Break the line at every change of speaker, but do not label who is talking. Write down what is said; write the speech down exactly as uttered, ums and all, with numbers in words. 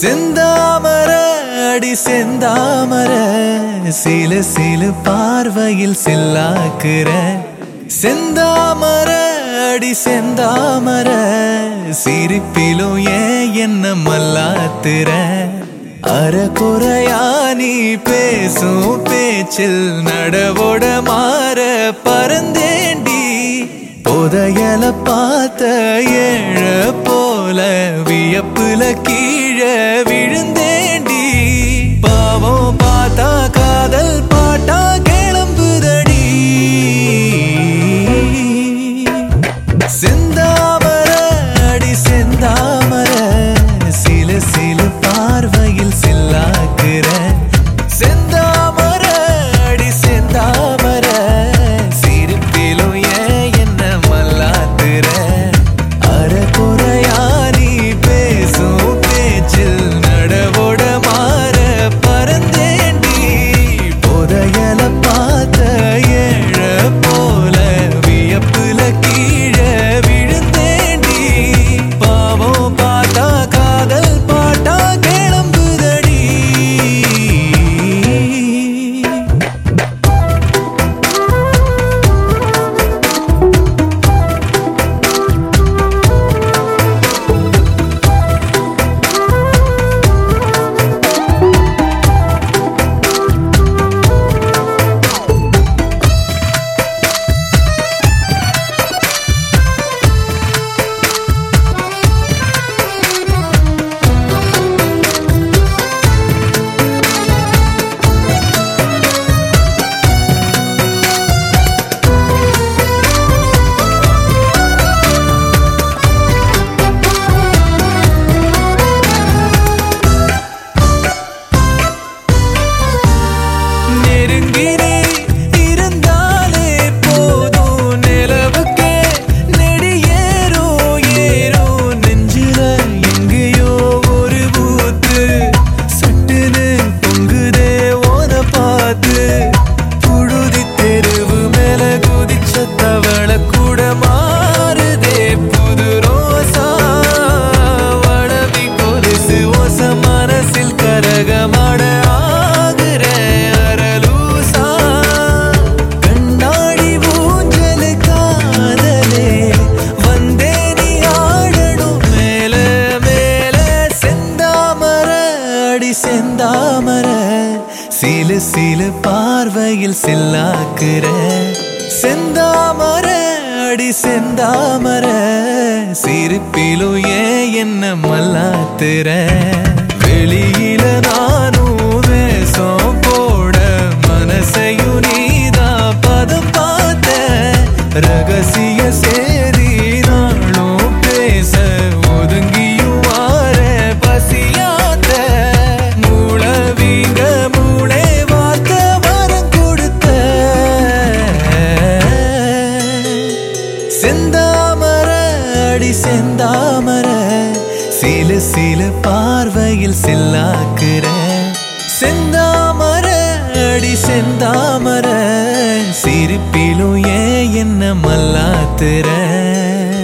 செந்தாமர அடி செந்தாமர சில சில பார்வையில் சில்லாக்குற செந்தாமர அடி செந்தாமர சிரிப்பிலும் ஏன் என்ன மல்லாத்துற அறகுறையா நீ பேசும் பேச்சில் நடவோட மாற பறந்தேண்டி புதையல பார்த்த ஏழ போல வியப்புல கீழே விழுந்தேண்டி பாவம் பார்த்தா காதல் பாட்டா கிளம்புதடி செந்தாமர அடி செந்தாமர சில சில பார்வையில் சில்லாக்குற செந்தாமர அடி செந்தாமர சிரிப்பிலும் ஏன் என்ன மல்லாத்துற அறகுறையா நீ பேசும் பேச்சில் நடவோட மாற பறந்தேண்டி புதையல பார்த்த ஏழ போல வியப்புல கீழே விழுந்தேண்டி பாவம் பார்த்தா காதல் பாட்டா கிளம்புதடி செந்தாமர சில சில பார்வையில் சில்லாக்குற செந்தாமர அடி செந்தாமர சிரிப்பிலும் ஏன் என்ன மல்லாத்துற வெளியில நானும் வேஷம் போட மனசையும் நீதான் பதம் பார்த்த ரகசிய சேரி நாளும் பேச ஒதுங்கியும் வார பசியாத்த மூளவீங்க மூளை வார்த்த வரம் கொடுத்த செந்தாமர அடி செந்தாமர சில சில பார்வையில் சில்லாக்குற செந்தாமர அடி செந்தாமர சிரிப்பிலும் ஏன் என்ன மல்லாத்துற